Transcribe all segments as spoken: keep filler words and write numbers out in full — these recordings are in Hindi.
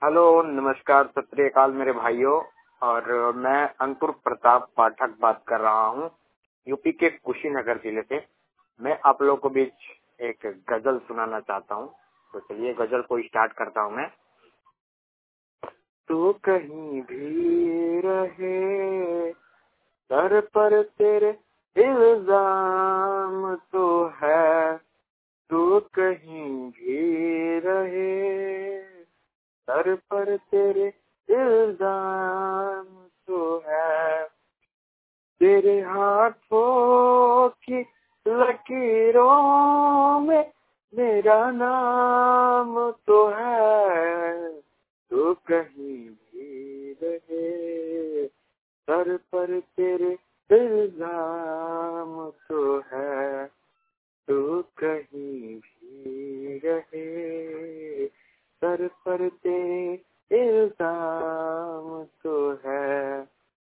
हेलो, नमस्कार, सत श्री अकाल मेरे भाइयों। और मैं अंकुर प्रताप पाठक बात कर रहा हूँ, यूपी के कुशीनगर जिले से। मैं आप लोगों को बीच एक गजल सुनाना चाहता हूँ, तो चलिए गजल को स्टार्ट करता हूँ मैं। तू कहीं भी रहे, सर पर तेरे इल्जाम तो है। तू कहीं भी रहे, सर पर तेरे इल्जाम तो है। तेरे हाथों की लकीरों में मेरा नाम तो है। तो कहीं भी रहे, सर पर तेरे इल्जाम तो है। तो कहीं भी रहे, सर पर तेरे इल्जाम तो है।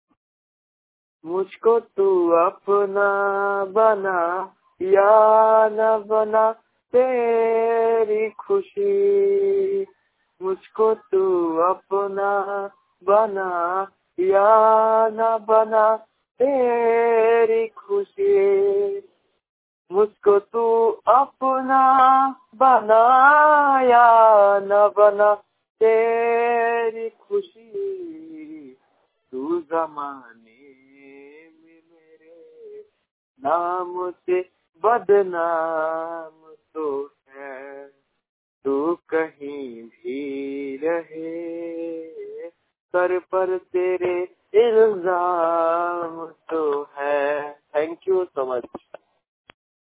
मुझको तू अपना बना या न बना, तेरी खुशी। मुझको तू अपना बना या न बना, तेरी खुशी। मुझको तू अपना बनाया न बना, तेरी खुशी। तू जमाने में मेरे नाम से बदनाम तो है। तू कहीं भी रहे, सर पर तेरे इल्जाम तो है। Thank you so much.